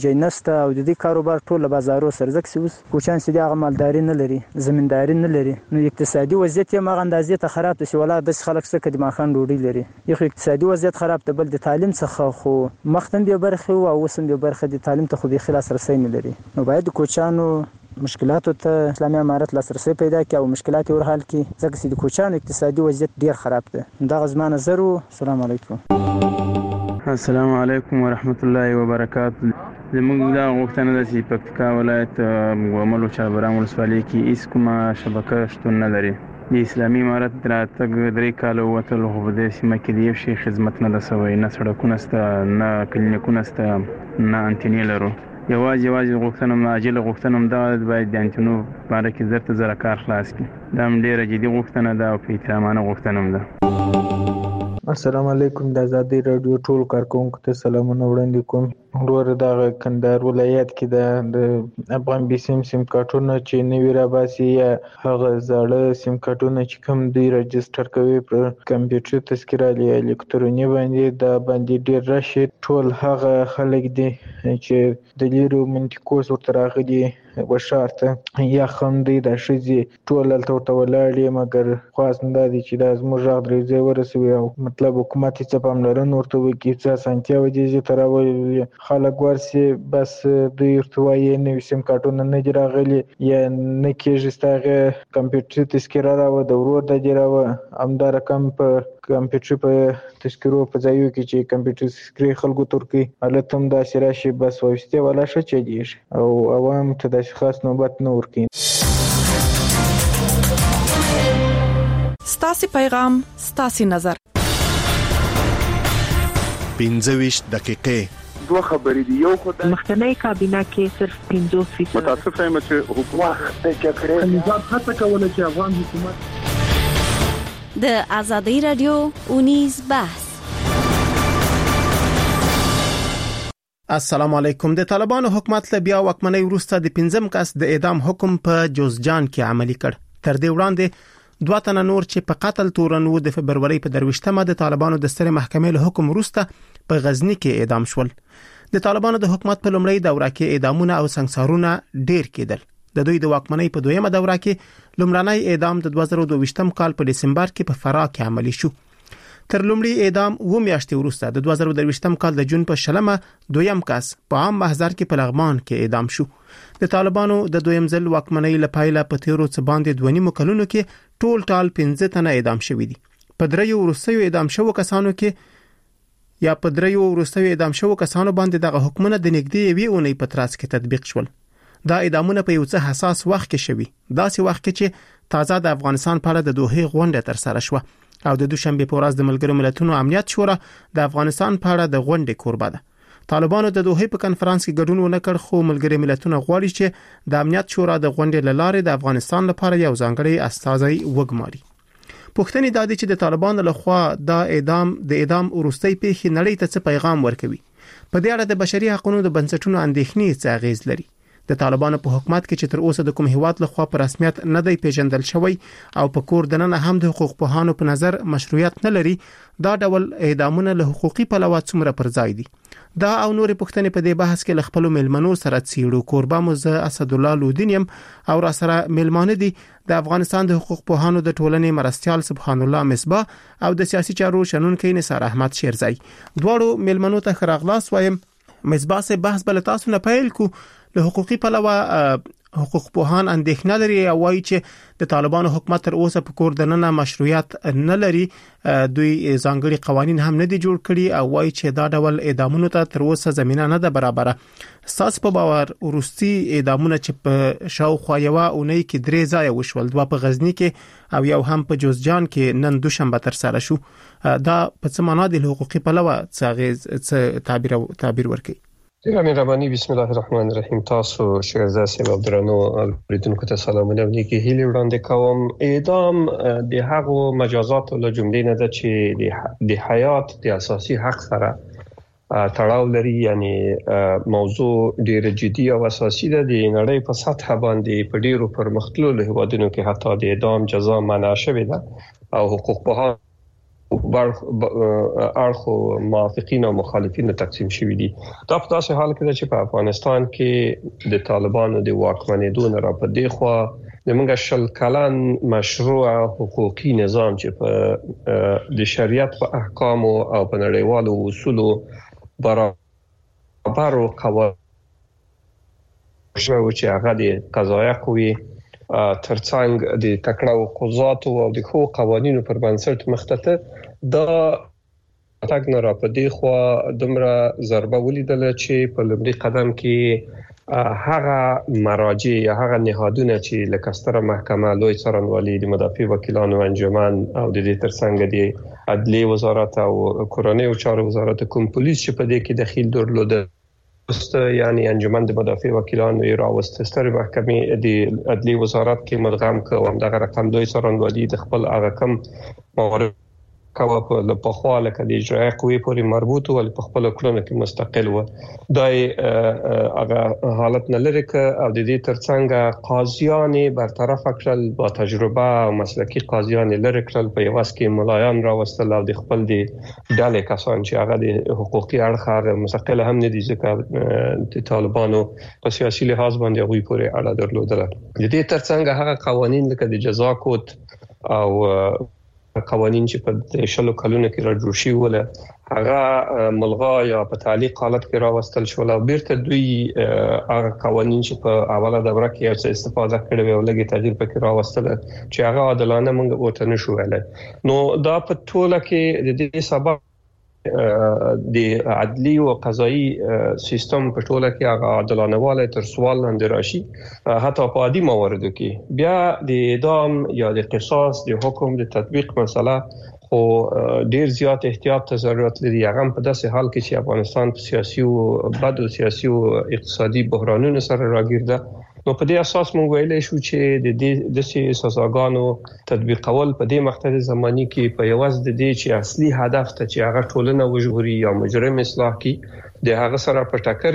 جنسته او د دې کاروبار ټول بازارو سره ځکه اوس کوچان سي د مالداري نه لري زمینداری نه لري نو اقتصادي وضعیت یې مغه اندازې ته خراب دي ولا د خلک څخه د ماخان ډوډۍ لري یو اقتصادي وضعیت خراب ته بل د تعلیم څخه خو مختن به برخه او اوسم به برخه د تعلیم ته خو به خلاص رسي نه لري نو باید کوچانو مشکلاتو ته اسلامي امارت لاسرسي پیدا کړي او مشکلات ور حل کړي ځکه چې د کوچانو اقتصادي وضعیت ډیر خراب دی دا غزما نظر السلام علیکم السلام علیکم ورحمت الله وبرکاته زموږ دا غوښتنه ده چې پکتیکا ولایت وملو چاربران ولسوالۍ کې هیڅ کومه شبکه شتون نه لري د اسلامي امارت راتګ 3 کال وتل خو په دې سیمه کې د یو شي خدمت نه ده سوی نه سړکونه شته نه کلینیکونه شته نه انټینې لرو یوازې غوښتنه عاجله غوښتنه دا باید د انټینو باره کې زر کار خلاص کړي دا ډیره جدي غوښتنه ده او په احترامانه غوښتنه ده السلام علیکم د آزادۍ رادیو ټول کارکونکو ته سلامونه وړاندې کوم ورور د کندهار ولایت کې د افغان بي سیم کارتونه چې نوی را باسي یا هغه زاړه سیم کارتونه چې کوم دی رجستر کوي پر کمپیوټر تذکره یا الکتروني باندې د باندې ډیر راشي ټول هغه خلک دي چې د لیرو منطقو ورته راغلي وشارته یا خندي د شذي ټول ته ولاړې مګر خاص نه دي چې د زموږ غږ درځي ورسوي او مطلب حکومت ته پاملرنه ورته وکړي چې سانتیا ودی تراوي خلک ورسي بس د ارتوای نو سیم کارتونه نه دی راغلي یا نه کېږي ستاره کمپیوټر تذکره راو د ورور د جراو امدار کم په کمپیوټر په تذکرو په ځایو کې چې کمپیوټر تذکره خلکو ترکی التم د سراشي بس وسته ولا شې دی او عوام ته د خاص نوبت نه ورکي ستاسي پیغام ستاسي نظر 15 دقیقې دوه خبرې دی یو خدای مخکنی کابینه کې صرف 50% متاسف یم چې حکومت د چکرې نظام هڅه کوله چې افغان حکومت د آزادۍ رادیو اونیز بحث السلام علیکم د طالبانو حکومت له بیا واکمنۍ وروسته د 15 کس د اعدام حکم په جوزجان کې عملي کړ تر دې وړاندې 2 تنه نور چې په قتل تورنو د فبرवरी په 23مه د طالبانو د ستر محکمې له حکم وروسته په غزنی کې اعدام شول د طالبانو د حکومت په لومړی دوره کې اعدامونه او سنگسارونه ډیر کېدل د دوی د واکمنۍ په دویمه دوره کې لومړنی اعدام د 2022م کال په دسمبر کې په فراه کې عملي شو تر لومړي اعدام و میاشتې وروسته د 2023م کال د جون په شلمه دویم کس په عام محضر کې په لغمان کې اعدام شو د طالبانو د دویم ځل واکمنۍ لپاره په تیرو څه باندې 2.5 کلونو کې ټول 15 تنه اعدام شوي دي په دریو وروستیو اعدام شوو کسانو کې یا په دریو وروستیو اعدام شوو کسانو باندې دغه حکمونه د نږدې وی اونۍ په تراس کې تطبیق شول دا اعدامونه په یو څه حساس وخت کې شوي داسې وخت کې چې تازه د افغانستان په اړه د دوحې غونډه تر سره شوه او د دوشنبه په ورځ د ملګرو ملتونو امنیت شورا د افغانستان په اړه د غونډې کوربه ده طالبانو د دوحې په کنفرانس کې ګډون ونکړ خو ملګري ملتونو غواړي چې د امنیت شورا د غونډې لاره د افغانستان لپاره یو ځانګړی استازی وګماري پوښتنې دا دي چې د طالبانو لخوا د اعدام وروستۍ پیښې نړۍ ته څه پیغام ورکوي په دې اړه د بشري حقوقو د بنسټونو اندېښنې څه اغیز لري د طالبانو په حکومت کې چې تر اوسه د کوم هیواد لخوا په رسمیت نه دی پیژندل شوی او په کور دننه هم د حقوق پوهانو په نظر مشروعیت نه لري دا ډول اعدامونه له حقوقي پلوه څومره پر ځای دي دا او نورې پوښتنې په دې بحث کې خپل ملمنو سره څیړو کوربه مزه اسد الله لودینیم او را سره ملمانه دي د افغانستان د حقوق پوهانو د ټولنې مرستيال سبحان الله مصباح او د سیاسي چارو شنونکو نثار احمد شیرزای دواړو ملمنو ته خراغلاس وایم مصباح سے بحث بل تاسو نه پیل کو له حقوقي پلوه حقوق پوهان اندېښنه لري او وايي چې د طالبانو حکومت تر اوسه په کور دننه مشروعیت نه لري دوی ځانګړي قوانين هم نه دي جوړ کړي او وايي چې دا ډول اعدامونو ته تر اوسه زمينه نه ده برابره ساس په باور ورستي اعدامونه چې په شاوخوا یو اونۍ کې 3 ځای وشول 2 په غزنی کې او یو هم په جوزجان کې نن دوشنبه تر سره شو دا په څه معنا د حقوقي پلوه څه تعبیر ورکړي امیر ربانی بسم الله الرحمن الرحیم تاسو شهزاده صاحب درنو اوریدونکو ته سلامونه نیکی هیله وړاندې کوم اعدام د هغو مجازات له جملې نه ده چې د حیات د اساسي حق سره تړاو لري یعنی موضوع ډیر جدي او اساسي ده د نړۍ په سطح باندې په ډیرو پرمختللو هیوادونو کې حتی د اعدام جزا منع شوې ده او حقوق پوهان اړخو موافقین او مخالفین تقسیم شوي دي. دا په داسې حال کې چې په افغانستان کې د طالبانو د واکمنېدو نه را پدې خو د موږ شل کلن مشروع حقوقي نظام چې په د شریعت په احکام او په نړیوالو اصولو برابر او قوانین چې هغه د قضایه قوې ترڅنګ د تکړه قضاتو او د حقوق قوانینو پر بنسټ مخته دا تاګ نه را پدې خو دمره ضربه ولیدل چې په لومړي قدم کې هغه مراجع یا هغه نهادونه چې لکه ستره محکمه لوی څارنوالي د مدافع وکیلانو انجمن او د دې ترڅنګ د عدلیه وزارت او کورنۍ چارو وزارت کوم پولیس چې په دې کې دخیل درلوده یعنی انجمن د مدافع وکیلانو راوست ستر محکمې د عدلیه وزارت کې مدغم کوم دغه رقم دوی څارنوالي د خپل هغه کم موارد کاوه په خواله کې د اجرایه قوې پورې مربوط او په خپل کړنو کې مستقل و دای هغه حالت نه لري ک او د دې ترڅنګ قاضیان برطرف کړل با تجربه او مسلکي قاضیان لري کړل په یواس کې ملایان راوستل او د خپل د ډلې کسان چې هغه د حقوقي اړخ مستقل هم نه دي ځکه د طالبانو په سیاسي لحاظ باندې غوي پورې اړه درلودله د دې ترڅنګ هغه قوانين لکه د جزا کود او قوانين چې په شلو کلونو کې را جوړ شي ولا هغه ملغا یا په تعلیق حالت کې راوستل شو او بیرته دوی هغه قوانين چې په اوله دوره کې یو استفاده کړې او لګي تغییر پکې راوستل چې هغه عادلانه موږ وته نشو ویلای نو دا په ټوله کې د دې سبب د عدلی او قضایي سیستم په ټوله کې هغه عادلانه والي تر سوال لاندې راشي حتی په عادي مواردو کې بیا د اعدام یا د قصاص د حکم د تطبیق مسله خو ډیر زیات احتیاط ته ضرورت لري هغه په داسې حال کې چې افغانستان په سیاسي او بد او سیاسي او اقتصادي بحرانونو سره راګرځي نو په دې اساس موږ ویلای شو چې د دې سزاګانو تطبیقول په دې مقطع زماني کې په یوازې د دې چې اصلي هدف ته چې هغه ټولنه وژغوري یا مجرم اصلاح کی د هغه سره په ټکر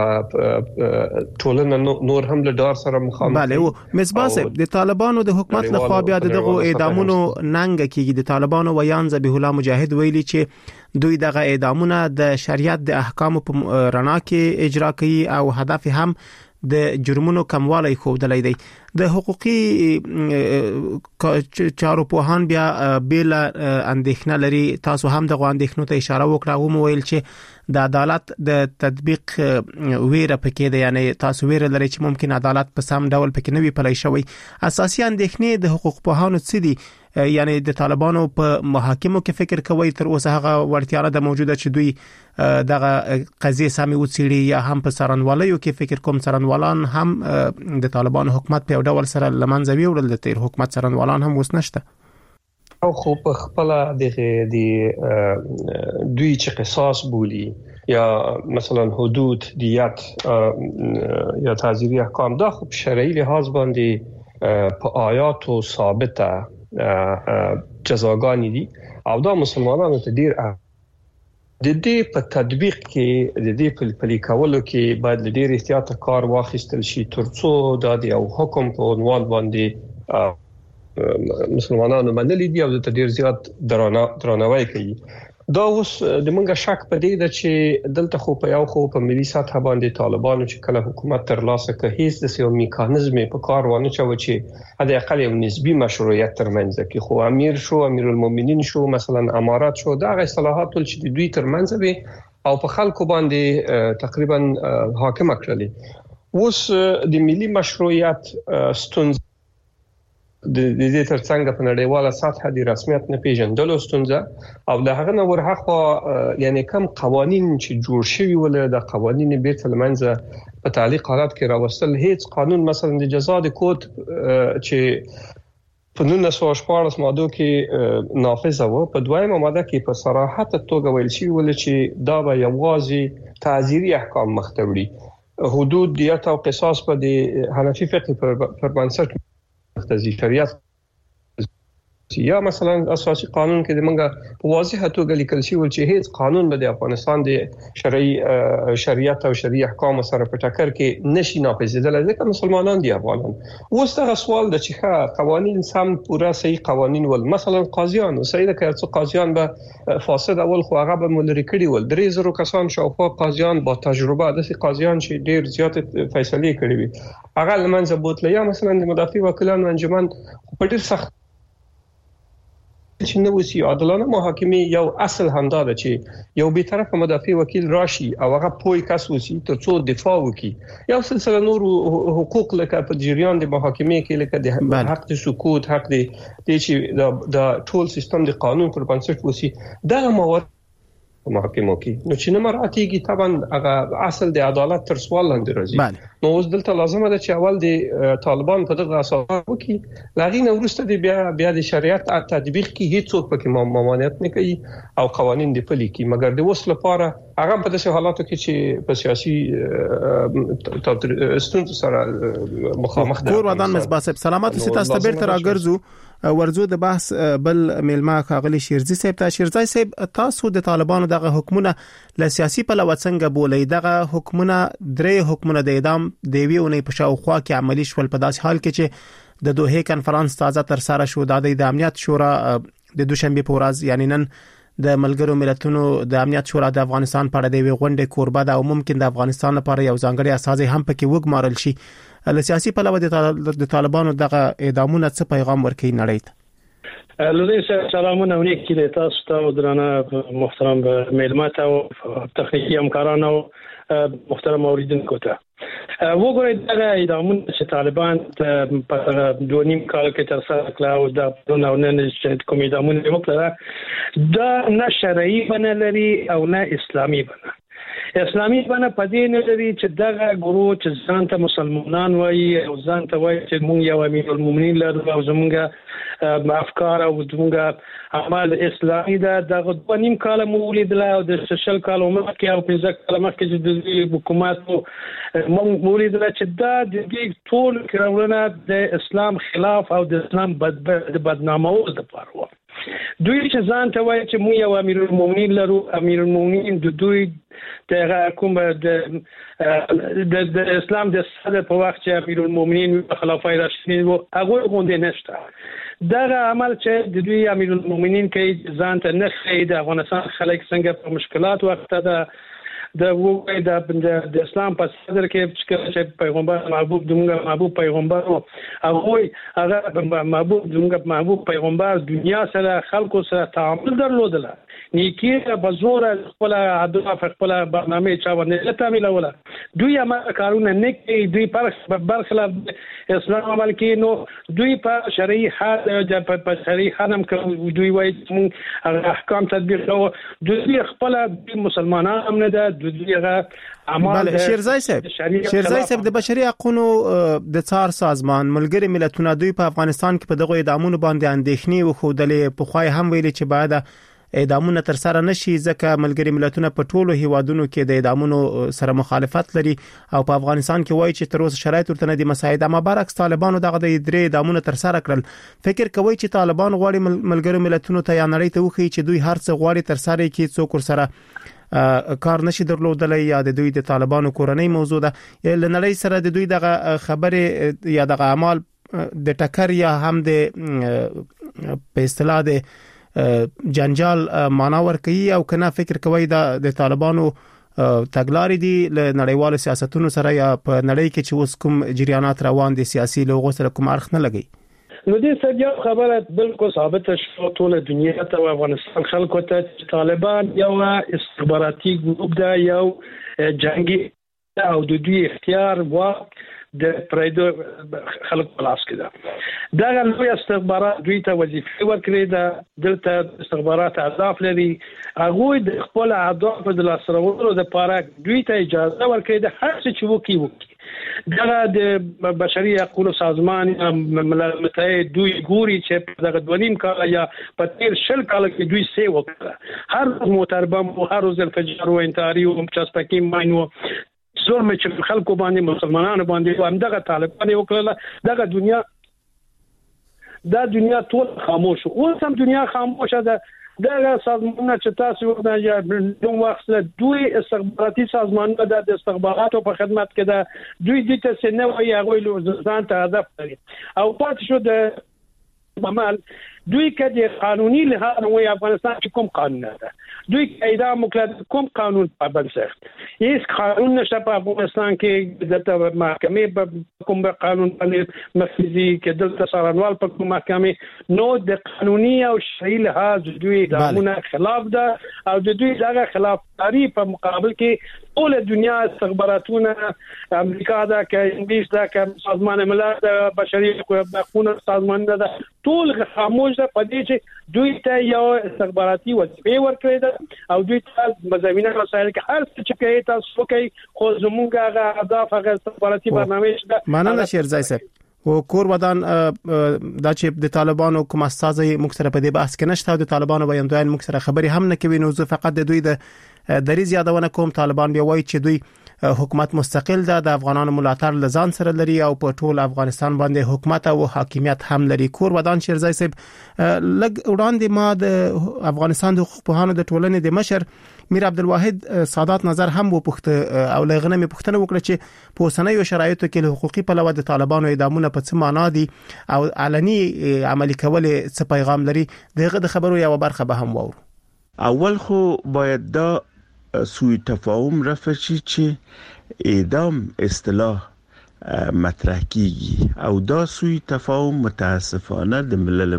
کې ټولنه نور هم له ډار سره مخامخ بله او مصباح صاحب د طالبانو د حکومت لخوا بیا دغه اعدامونو ننګ کېږي د طالبانو ویان ذبیح الله مجاهد ویلي چې دوی دغه اعدامونه د شریعت د احکام په رڼا کې اجرا کوي او هدف هم د جرمونو کموالی خوبدلای دی د حقوقي چارو په هان بیا بیل اندېښنه لري تاسو هم د غواندېښنو ته اشاره وکړه او مویل چې د عدالت د تطبیق ویره پکې ده یعنی تاسو ویره لري چې ممکن عدالت په سم ډول پکې نه وي پلی شوی اساسي اندېښنې د حقوق په هانو څه دي یعنی د طالبانو په محاکمو کې فکر کوي تر اوسه هغه ورتیاله د موجوده چې دوی دغه قضیه سامي وڅېړي یا هم په سرنواليو کې فکر کوم سرنوالان هم د طالبانو حکومت په ډول سره لمنځه ویوړل د تیر حکومت سرنوالان هم اوس نشته او خو په خپل د دوی چې قصاص بولی یا مثلا حدود دیت یا تعزیری احکام دا خو شرعي لحاظ باندې په آیاتو ثابته جزاګانی دي او دا مسلمانانو ته ډیر د دې په تطبیق کې د دې په پلي کولو کې باید ډیر احتیاط کار واخیستل شي ترڅو د یو حکم په عنوان باندې مسلمانانو باندې دي او د ډیر زیات درناوی کوي دا اوس د منګه شک پدې ده چې دلته خو په یو خو په ملي سطح باندې طالبانو چې کله حکومت تر لاسه کوي هیڅ د یو میکانیزم په کار ونه چوي چې د اقل یو نسبی مشروعیت ترمنځ کې خو امیر شو امیر المؤمنین شو مثلا امارات شو دا اصطلاحات چې دوی ترمنځ وي او په خلکو باندې تقریبا حاکم کړلې اوس د ملي مشروعیت ستونزه د دې ترڅنګ په نړیواله سطح د رسمیت نه پیژندلو ستونزه او د هغه نور حق یعنی کم قوانين چې جوړ شوي ول د قوانين بیرته لمنځه په تعلیق حالت کې راوستل هیڅ قانون مثلا د جزا د کود چې په 1914 ماده کې نافذ و په دویمه ماده کې په صراحت توګه ویل شوی ول چې دا به یوازې تعزیری احکام مختوړي حدود دیت او قصاص په د حنفي فقه پر بنسټ مختزي شریعت یا مثلا اساسي قانون کې د منګه په واضحه توګه لیکل شوی چې هیڅ قانون به د افغانستان د شریعت او شرعي احکام سره په ټکر کې نشي نافذیدل ځکه مسلمانان دي افغانان. اوس دا سوال د چې قوانين سم پورا صحیح قوانين ول مثلا قاضیان صحیح ده چې قاضیان به فاسد اول خو هغه به ملری کړي ول 3000 کسان شاوخوا قاضیان با تجربه د قاضیان چې ډیر زیات فیصله کړي وي هغه لمنځه بوتله یا مثلا د مدافع وکیلانو انجمن په ډیر سخت چې نو وسی عادلانه محاکمه یو اصل همدا ده چې یو به طرف مدافع وکیل راشي او هغه پوي کس وسی تر څو دفاع وکي یو سلسله نور حقوق لکه په جریان د محاکمه کې لکه د حق د سکوت حق د چې د ټول سیستم د قانون پر بنسټ وسی دا موارد محاکمه کې نو چې نه مراتیږي طبعا هغه اصل د عدالت تر سوال لاندې راځي نو اوس دلته لازمه ده چې اول د طالبان په دغه اساس وکي لاغینه ورسته د بیا د شریعت تطبیق کې هیڅ څوک پکې ممانعت نه کوي او قوانين د پلي کې مګر د وسله لپاره هغه په داسې حالاتو کې چې په سیاسي ستونزو سره مخامخ دي. کور ودان مزباسب سلامات سي تاسو ته بیرته راګرځو ورزو د بحث بل میلمه خاغلی شیرزی صاحب ته شیرزی صاحب تاسو د طالبانو دغه حکومت له سیاسي پلوه څنګه بولې دغه حکومت درې حکومت د اعدام دیویونه په شاوخوا کې عملی شول په داس حال کې چې د دوه کانفرنس تازه تر سره شو د امنیت شورا د دوشنبه په ورځ یعنی نن د ملګرو ملتونو د امنیت شورا د افغانستان په اړه د غونډې کوربه ده او ممکن د افغانستان لپاره یو ځانګړی اساس هم پکې وګمارل شي. له سیاسي پلوه د طالبانو دغه اعدامونه څه پیغام ورکوي نړۍ ته؟ لدي سلامونه ونیک چې تاسو ته درانه محترم میلمات او تخنیکی همکاران او محترم اوریدونکو ته وګورئ دا اعدامونه چې طالبان په 2.5 کال کې تر سره کړل او دا نن چې کوم اعدامونه وکړه دا نه شرعي بنه لري او نه اسلامي بنه. اسلامي بنه پدې نه لري چې دغه ګروه چې ځان ته مسلمانان وایي او ځان ته وایي چې موږ یو امیر المؤمنین لرو او زموږ افکار او زموږ اعمال اسلامي ده دغه 2.5 کال مولید له او د سوشل کال مخکې او 15 کال مخکې چې د حکومت مولید له چې دا د دې ټول کړهونه د اسلام خلاف او د اسلام بدنامو د پاره دوی چې ځان ته وایي چې موږ یو امیر المؤمنین لرو امیر المؤمنین د دوی د کوم د اسلام د صدر په وخت چې امیر المؤمنین خلفای راشدین وو هغه غونډه نشته دا عمل چې د دوی امیر المؤمنین کې ځان ته نه خېد د افغانستان خلک څنګه په مشکلات وخت ده د وګړي د اسلام په صدر کې چې پیغمبر محبوب دغه محبوب پیغمبر او هغه محبوب پیغمبر دنیا سره خلکو سره تعامل درلودل نیکی په زور خپل اهداف خپل برنامه چا باندې تعامل ولا دوی عمل کارونه نه کوي دوی په برخلاف اسلام عمل کوي نو دوی په شرعي حد په شرعي حرم کې دوی وایي احکام تطبیق کوي دوی خپل مسلمانان هم نه ده دوی بله شیرزای صاحب د بشري حقوقو د څار سازمان ملګری ملتونه دوی په افغانستان کې په دغه اعدامونو باندې اندېښنې وښودلې په خوای هم ویلي چې بعد اعدامونه تر سره نشي ځکه ملګری ملتونه په ټولو هیوادونو کې د اعدامونو سره مخالفت لري او په افغانستان کې وایي چې تر اوسه شرایط ورته نه دي مساعد اما برعکس طالبانو دغه د درې اعدامونه تر سره کړل فکر کوي چې طالبان غواړي ملګری ملتونو ته یا نړۍ ته وخی چې دوی هر څه غواړي تر سره کې څوک سره کار نشي درلودلای یا د دوی د طالبانو کورنۍ موضوع ده یا نړۍ سره د دوی دغه خبره یا دغه اعمال د ټکر یا هم د په اصطلاح د جنجال معنا ورکوي او کنه فکر کوي د طالبانو تګلارې دي له نړیوالو سیاستونو سره یا په نړۍ کې چې اوس کوم جریانات روان دي سیاسي لوغو سره کوم اړخ نه لګي نو دې سره خبره بالکل ثابت شو ټول دنیا ته او افغانستان خلکو ته طالبان یو استخباراتي ګروپ ده یو جنگي او د دوی اختیار واک د پرایدو خلک پلاس کړه دا لوی استخبارات دوی ته وظیفه ورکړي دا دلته استخبارات اهداف لري هغه د خپل اهداف د لاسرولو لپاره دوی ته اجازه ورکړي د هر څه چې وکي دا د بشري حقوقو سازمان متحد دوی ګوري چې دغه 2.5 کال یا په تیر شل کال کې دوی سي وکړه هر موتربم او هر روز الفجر او انتحاري او مچستقیم ماینو زور چې خلکو باندې مسلمانانو باندې همدغه طالبان وکړه دغه دا دنیا ټول خاموش اوس هم دنیا خاموشه ده دا سازمانونه چې تاسو د وخت دوی استخباراتي سازمانونه د استخباراتو په خدمت کې ده دوی د تسنه وي هغه ځان ته هدف لري او پاتې شو د عمل دوی کدي قانوني لحاظ وي افغانستان چې کوم قانون ده دوی اعدام مکلف کوم قانون پابند سخت هیڅ قانون نشته په افغانستان کې د محکمې کوم قانون باندې نفذي کې د سرانوال په کوم محکمې نو د قانوني او شرعي لحاظ دوی دغه خلاف ده او د دوی دغه خلاف کاری په مقابل کې ټول دنیا استخباراتونه امریکا دا کې انګلیس دا کې سازمان ملل د بشري حقوقو سازمان دا ټول خاموش ده په دې چې دوی ته یو استخباراتي وظیفه ورکړي ده او دوی ته مزامینه رسایل کې هر څه چې کوي تاسو کوي خو زمونږ هغه اهداف هغه استخباراتي برنامه ده. مننه شیرزای صاحب او کور ودان دا چې د طالبانو کوم اساسي مکسره په دې بحث کې نشته د طالبانو بیان مکسره خبري هم نه کوي نو زه فقط د دوی د دریز یادونه کوم طالبان بیا وایي چې دوی حکومت مستقل ده د افغانانو ملاتړ لزان سره لري او په ټول افغانستان باندې حکومت او حاکمیت هم لري. کور ودان شیرزای صاحب لګ وړاندې ما د افغانستان د حقوق پوهانو د ټولنې د مشر میر عبدالواحد سادات نظر هم وپوښت او لغنه می پوښتنه وکړه چې په اوسنیو شرایطو کې له حقوقي پلوه د طالبانو اعدامونه په څه معنا دي او علني عملي کول څه پیغام لري دغه د خبرو یو برخه به هم وورو. اول خو باید دا سوی تفاهم رفع شي چې اعدام اصطلاح مطرح کیږي او دا سوی تفاهم متاسفانه د ملل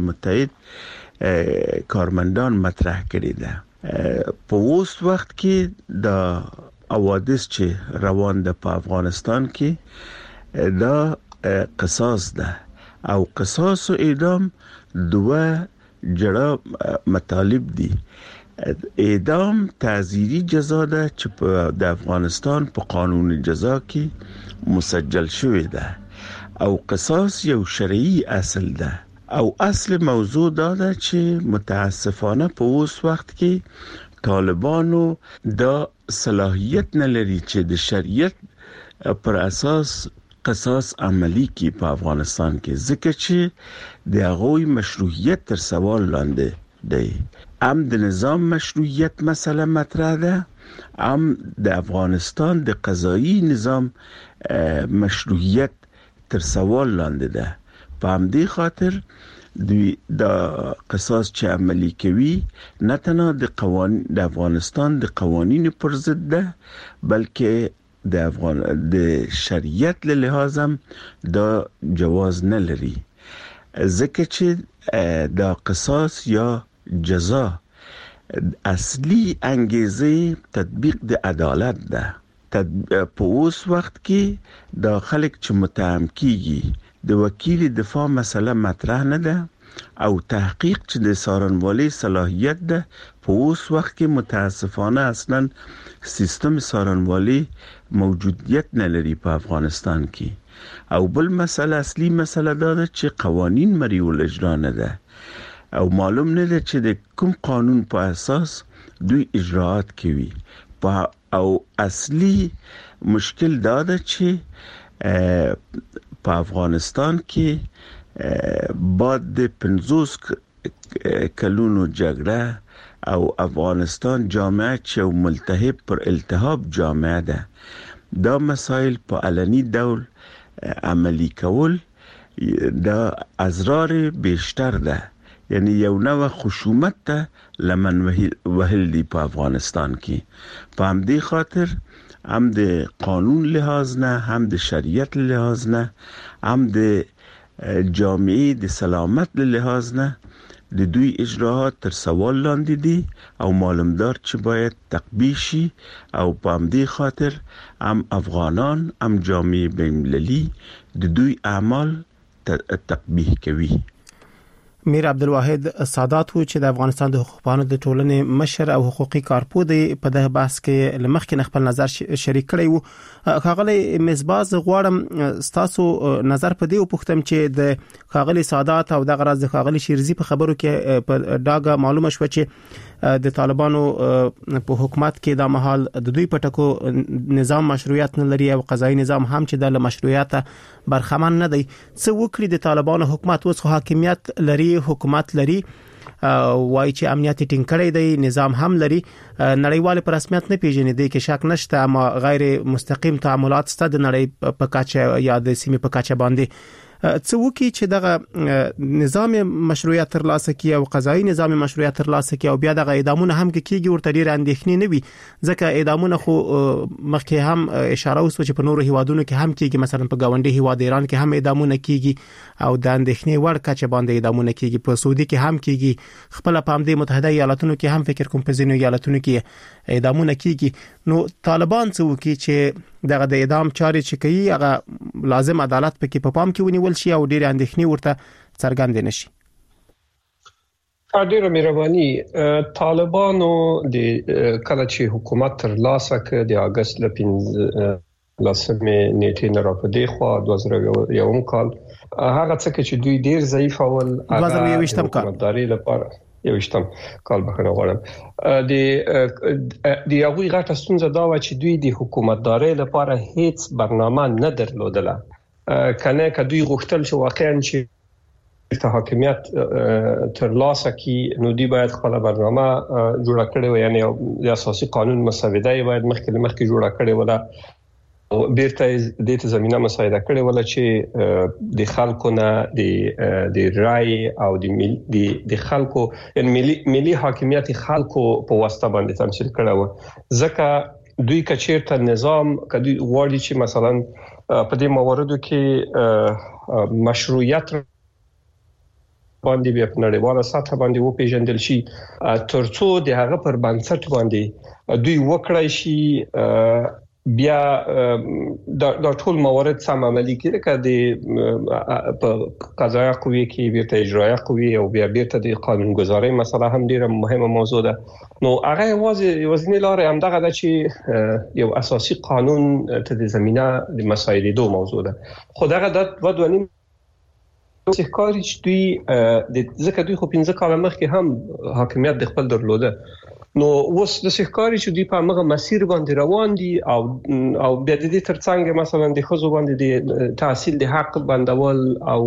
متحد کارمندان مطرح کړی ده. په اوس وخت کې د حوادث چې روان ده په افغانستان کې دا قصاص ده او قصاص او اعدام دوه جړه مطالب دي. اعدام تعزیری جزا ده چې د افغانستان په قانون جزا کې مسجل شوی ده او قصاص یو شرعي اصل ده او اصل موضوع ده چې متاسفانه په اوس وخت کې طالبانو د صلاحیت نه لري چې د شریعت پر اساس قصاص عملی کی په افغانستان کې ځکه چې د هغوی مشروعیت تر سوال لاندې دی. هم د نظام مشروعیت مسئله مطرح ده هم د افغانستان د قضایی نظام مشروعیت تر سوال لاندې ده. په همدې خاطر دوی د قصاص چې عملی کوي نه تنها د افغانستان د قوانینو پر ضد ده بلکې د شریعت له لحاظ هم دا جواز نه لري ځکه چې د قصاص یا جزا اصلي انګیزه تطبیق د عدالت ده. په اوس وخت کې د خلک چې متهم کیږي د وکیل دفاع مسله مطرح نه ده او تحقیق چې د څارنوالۍ صلاحیت ده په اوس وخت کې متاسفانه اصلا سیستم څارنوالۍ موجودیت نه لري په افغانستان کې او بل مسله اصلي مسله ده چې قوانین مریول اجرا نه ده او معلوم نه ده چې د کوم قانون په اساس دوی اجراات کوي او اصلي مشکل دا ده چې په افغانستان کې بعد د 50 کلونو جګړه او افغانستان جامعه چې ملتهب پر التهاب جامعه ده دا مسائل په علني ډول عملی کول دا اضرار بیشتر ده یعنی یو نوع خشونت ته لمن وهل دی په افغانستان کې په همدې خاطر هم د قانون لحاظ نه هم د شریعت لحاظ نه هم د جامعه د سلامت لحاظ نه د دوی اجراات تر سوال لاندې دي او معلومدار چې باید تقبیح شي او په همدې خاطر هم افغانان هم جامعه بین‌المللي د دوی اعمال تقبیح کوي. میر عبدالواحد سادات و چې د افغانستان د حقوق پوهانو د ټولنې مشر او حقوقي کارپوه دی په دغه بحث کې لمخکې خپل نظر شریک کړی وو. خاغلی مزباز غواړم ستاسو نظر په دې وپوښتم چې د خاغلی سادات او د غرض د خاغلی شیرزي په خبرو کې په ډاګه معلومه شو چې د طالبانو په حکومت کې د محل د دوی پټکو نظام مشروعیت نه لري او قضایي نظام هم چې د مشروعیت برخمن نه دی. څه وکړي د طالبانو حکومت؟ اوس حاکمیت لري، حکومت لري، وای چې امنیت ټینګ کړی دی، نظام هم لري، نړیوال په رسمیت نه پیژني دی کې شک نشته، اما غیر مستقیم تعاملات ست د نړۍ په کاچه یا د سیمې په کاچه باندې څه وکړي چې دغه نظام مشروعیت ترلاسه کړي او قضایي نظام مشروعیت ترلاسه کړي او بیا دغه اعدامونه هم کېږي ورته ډېر اندېښنې نه وي، ځکه اعدامونه خو مخکې هم اشاره وسو چې په نورو هیوادونو کې هم کېږي، مثلا په گاونډي هیواد ایران کې هم اعدامونه کېږي او د اندېښنې وړ کچه باندې اعدامونه کېږي، په سعودي کې هم کېږي، خپل په امریکا متحده ایالاتونو کې هم فکر کوم په ځینو ایالاتونو کې اعدامونه کېږي. نو طالبان څه وکړي چې دغه د اعدام چارې چې کوي هغه لازم عدالت پکې په پام کې ونیول شي او ډېر اندېښنې ورته څرګند نشي؟ ډېر مهرباني. طالبانو د کله چې حکومت ترلاسه کړ د اگست ل 15 نیټې نه راپدې خو 2001 کال هغه څه چې دوی ډېر ضعیف اول 2021 کال حکومتداري لپاره یوشتم کال بخنه غواړم د یوې غټه ستونزه دا و چې دوی د حکومتداري لپاره هیڅ برنامه نه درلودله، کنه که دوی غوښتل چې واقعا چې حاکمیت ترلاسه کی نو دوی باید خپل برنامه جوړ کړي و، یعنی د اساسي قانون مسوده باید مخکې جوړ کړي ولا او بیرته د ته زمينه مساعده کړي ولا چې د خلکو نه د رای او د خلکو یعنی ملي حاکمیت خلکو په واسطه باندې تمثيل کړي و، ځکه دوی کچیرته نظام کدي غواړي چې مثلا په دې مواردو کې مشروعیت باندې بیا په نړیواله سطح باندې و پیژندل شي، ترڅو د هغه پر بنسټ باندې دوی وکړای شي بیا دا ټول موارد سم عملي کړي کړي په قضایي قوی کې بیرته اجرایي قوی او بیا بیرته د قانونګذارۍ مسله هم ډیره مهمه موضوع ده. نو هغه وزنی لارې هم دغه چې یو اساسي قانون ته د زمينه د مسایلې موضوع ده. خو دغه د ودونی ښکاري چې دوی ځکه دوی خو 15 کال مخکې هم حاکمیت د خپل درلوده، نو اوس د ښکاري چې دوی په هغه مسیر باندې روان دي او بیا د دې ترڅنګ مثلا د خزو باندې د تحصیل د حق بندول او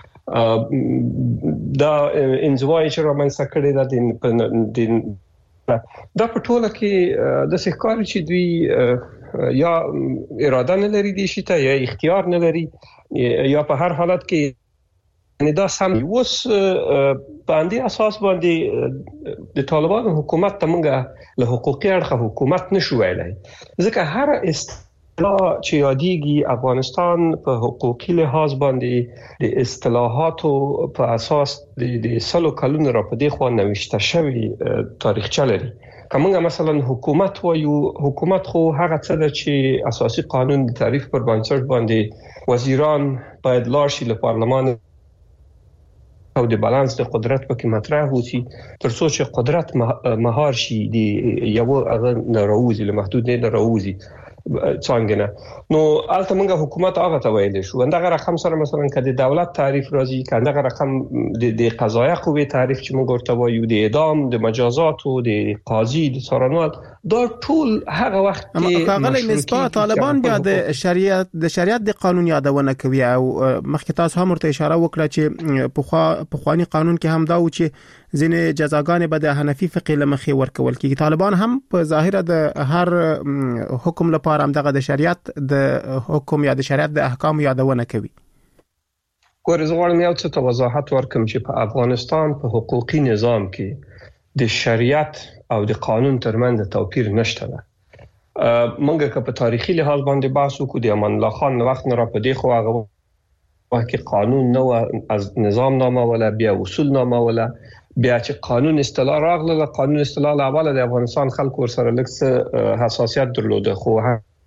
دا انزوای چې رومانسه کړی دا په ټوله کې د ښکاري چې دوی یا اراده نه لري دي شي ته یا اختیار نه لري یا په هر حالت کې یعنی دا سم اوس باندې اساس باندې د طالبانو حکومت ته موږ له حقوقي اړخه حکومت نشو ویلای، ځکه هر اصطلاح چې یادېږي افغانستان په حقوقي لحاظ باندې د اصطلاحاتو په اساس د سلو کلونو را پدې خو نوښت شوی تاریخچه لري. کومه مثلا حکومت وایو، حکومت خو هغه څه ده چې اساسي قانون د تعریف پر بنسټ باندې وزیران باید لاشي له پارلمان او د بالانس د قدرت په کې مطرح وسی ترڅو چې قدرت مهار شي دی یو هغه ناروزي له محدود نه راوزي څنګه نو البته موږ حکومت هغه ته ویل شو اندغه رقم سره مثلا کله دولت تعریف راځي کله رقم د قضایي قوه تعریف چې موږ ورته وایو د اعدام د مجازات او د قاضي د څارنوال دا ټول هغه وخت کې هغه نسبت طالبان بیا د شریعت د قانون یادونه کوي او مخکې تاسو هم ورته اشاره وکړه چې په خواني قانون کې هم دا و چې ځینې جزاګانې به د حنفي فقه لمخې ورکول کیږي. طالبان هم په ظاهره د هر حکم لپاره هم دغه د شریعت د حکم یا د شریعت د احکام یادونه کوي. ګورې زه غواړم یو څه وضاحت ورکړم چې په افغانستان په حقوقي نظام کې د شریعت او د قانون ترمنځ توپیر نشته ده. موږ که په تاریخي لحاظ باندې بحث وکړو د امان الله خان وخت نه را پدې خو هغه وکه قانون نو از نظام نامه ولا بیا اصول نامه ولا بیا چې قانون اصطلاح راغله قانون اصطلاح اوله د افغانستان خلکو سره لکه حساسیت درلوده خو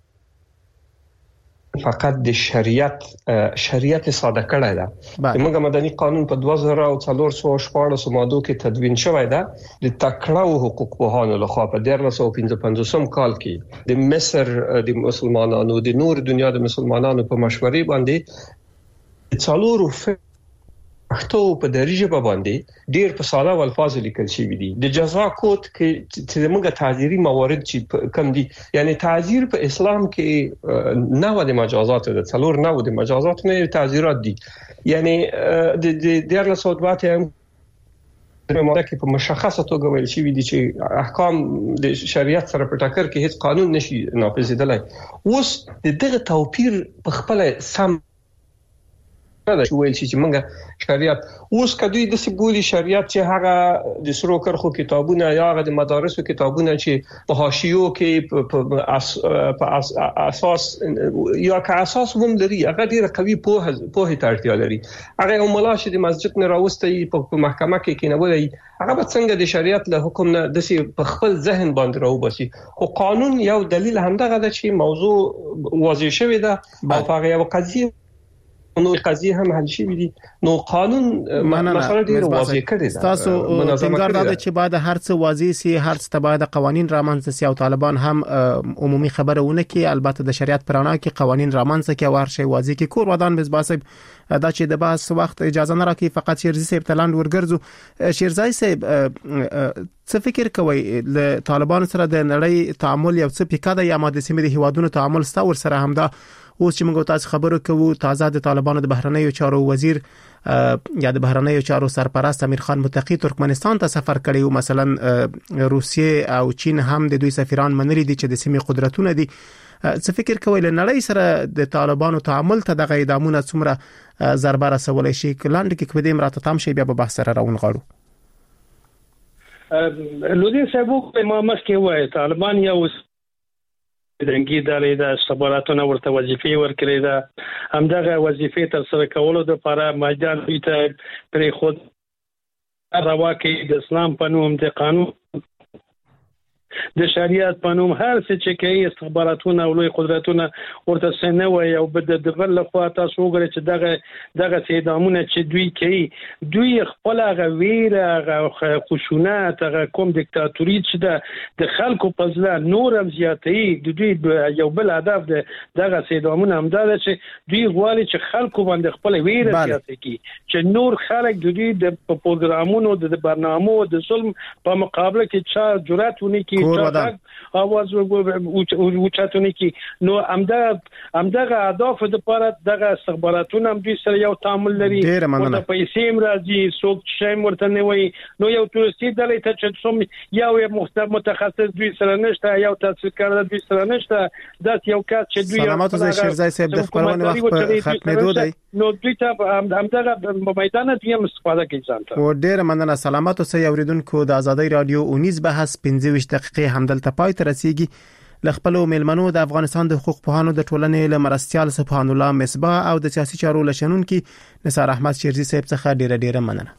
فقط د شریعت ساده کړی ده. موږ مدني قانون په 2414 ماده کې تدوین شوی ده د تکړه حقوق پوهانو لخوا په 1955 کال کې د مصر د مسلمانانو د نور دنیا د مسلمانانو په مشورې باندې څلورو پښتو په دری ژبه باندې ډیر په ساده الفاظ لیکل شوی دي. د جزا کوډ کې چې موږ تعزیری موارد چې کم دي، یعنی تعزیر په اسلام کې نه و د مجازات د څلور نه و د مجازات نه تعزیرات دي. یعنی د 1900 هم ماده کې په مشخصه توګه ویل شوی دي چې احکام د شریعت سره په ټکر کې هیڅ قانون نشي نافذیدلای. اوس د دغه توپیر په خپل سم دا ویل چې موږ شریعت اوس کدوې د سیبولي شریعت چې هغه د سرو کرخو کتابونه یا هغه د مدارسو کتابونه چې په حاشیو کې په اساس یا که اساس هم لري، هغه ډیره قوي په اړتیا لري. هغه مولا چې د مسجد نه راوستي په محکمه کې کېنولای، هغه به څنګه د شریعت له حکم نه د په خپل ذهن باندې راوباسي. خو قانون یو دلیل همدغه ده چې موضوع واضح شوی ده او هغه یو قضیه نو قضیه هم حل شي دي. نو قانون مسله ډیره واضح کړي ده. تاسو څنګه دا چې بعد هر څه واضح سي، هر څه تبعید قوانين رامنځته سي او طالبان هم عمومي خبرونه کې البته د شریعت پرانا کې قوانين رامنځته کې او هر شی واضح کې کور ودان مزباسب دا چې د بحث وخت اجازه نه راکې فقط شیرزي صاحب تلاند ورګرځو. شیرزي صاحب څه فکر کوي له طالبان سره د نړۍ تعامل یو څه پکاده یا ماده سیمه د هیوادونو تعامل ستور سره همدا اوس چې موږ تاسو خبرو کوو تازه د طالبانو د بهرنیو چارو وزیر یا د بهرنیو چارو سرپرست امیر خان متقی ترکمنستان ته سفر کړی او مثلا روسیه او چین هم د دوی سفیران منلي دي چې د سیمې قدرتونه دي. څه فکر کوي له نړۍ سره د طالبانو تعامل ته دغه اقدامونه څومره ضربه رسولای شي؟ کلاند کې کوم دې مراتب تام شي بیا به بحث سره راون غاړو. لودي صاحب ما مخکې وای طالبان یو دنګي دالې د استخباراتونو ورته وظیفې ورکړې ده، همدغه وظیفې تر سره کولو د لپاره میدان ته پرې خود راوکې د اسلام په نوم د قانون د شریعت په نوم هر څه چې کوي استخباراتونه او لوی قدرتونه ورته سنوي او بد دغه لخوا تاسو وګورئ چې دغه اقدامونه چې دوی کوي، دوی خپل غویره خشونت کوم دیکتاتوري چې د خلکو په ځل نور هم زیاتې د دوی یو بل هدف دغه اقدامونه هم دا چې دوی غواړي چې خلکو باندې خپل ویره زیاتې کی چې نور خلک د دوی د پروګرامونو د برنامو د ظلم په مقابله کې چا جرأت ونی کی اواز وچاتونی کی. نو همدغه اهداف د لپاره دغه استخباراتونه هم دوی سره یو تعامل لري، ورته پیسې هم راځي، څوک شایم ورته نه وي. نو یو تورستي دلې ته چې څوم یو متخصص دوی سره نشته، یو تحصیلکار دوی سره نشته، دا یو کس چې دوی سلامات زه شیرزای صاحب د خبرونه وخت په ختمېدو دی. نو دوی ته همدغه میدان ته هم استفاده کوي ځانته. و ډیر مننه. سلامات اوسئ اوریدونکو. د آزادۍ رادیو 19 بحث 15 دقیقې همدلته پای ته رسیدي. لخپلو ملمنو د افغانستان د حقوق پوهانو د ټولنې له مرستيال سبحان الله مصباح او د سیاسي چارو لشنونکو نثار احمد شیرزي صاحب څخه ډیره مننه.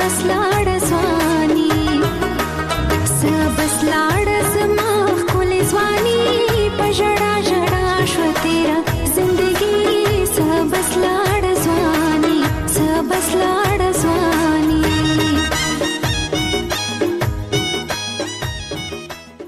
بس لاړه